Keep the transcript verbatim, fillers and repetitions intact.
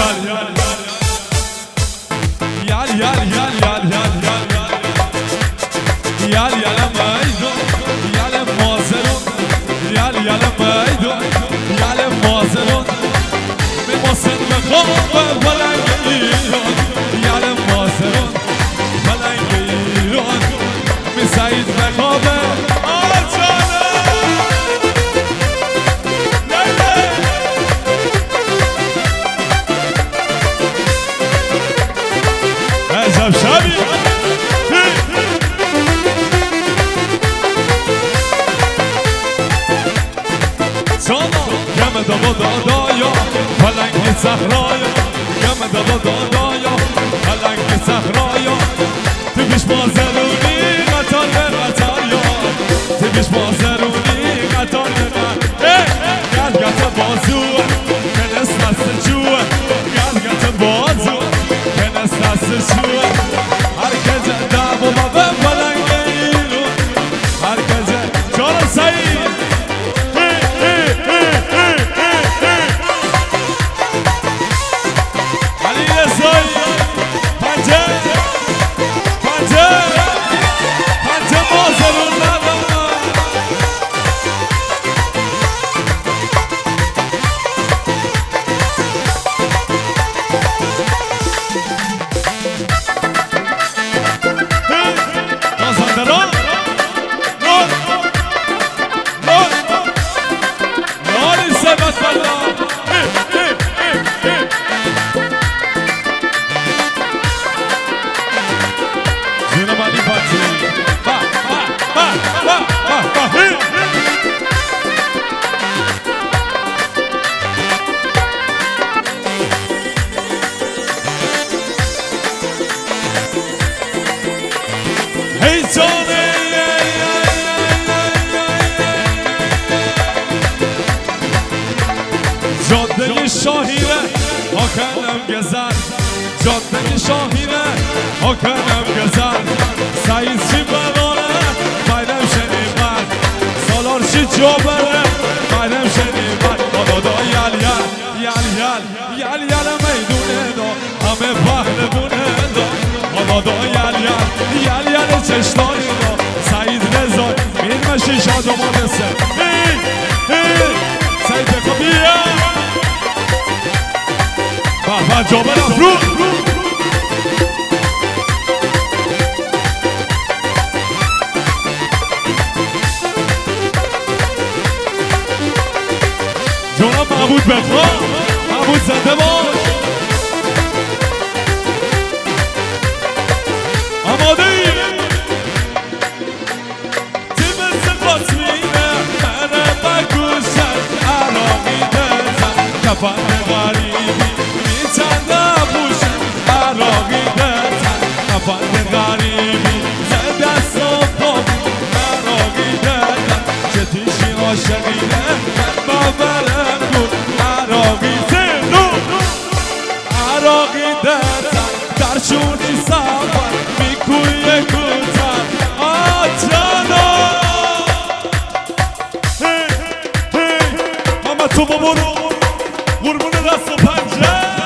یال یال یال یال یال یال یال یال میدون یال مازرون یال یال میدون یال مازرون می محسن بخواب بلنگ ایران یال مازرون بلنگ ایران می سعید بخواب آجانه عجب شبی گم دادا دادایا پلنگ صحرایا گم دادا دادایا پلنگ صحرایا تو پیش بازرونی قطار به قطار یا تو پیش بازرونی قطار به قطار گل گت بازو کنس دست جو گل گت بازو کنس دست جو هرکز دعوا به پلنگ ایرون هرکز جانم سعید جاده شاهینه ها کنم گذر جاده شاهینه ها کنم گذر سعید چی برانه بایدم شنیبر سالار چی جا بره بایدم شنیبر دادا یل یل یل یل یل یل میدونه دا همه پهلوونه دا دادا یل یل یل یل چشتانی دا سعید رضا این مشی شادمان سه سعید بکن بیا بابا جابر افرو جناب معبود بخواه معبود زنده باش آماده ای تیمز قاسمینه منه بگوشن عراقی دزن کفن غریبی میچنده بوشن عراقی دزن کفن غریبی زد دست و پا عراقی دزن چه تیشی عاشقینه باورم کن عراقی زنو عراقی دزن در شونی سفر میکوی کتن آجانا هی هی همه تو بابرو قربون دست و پنجه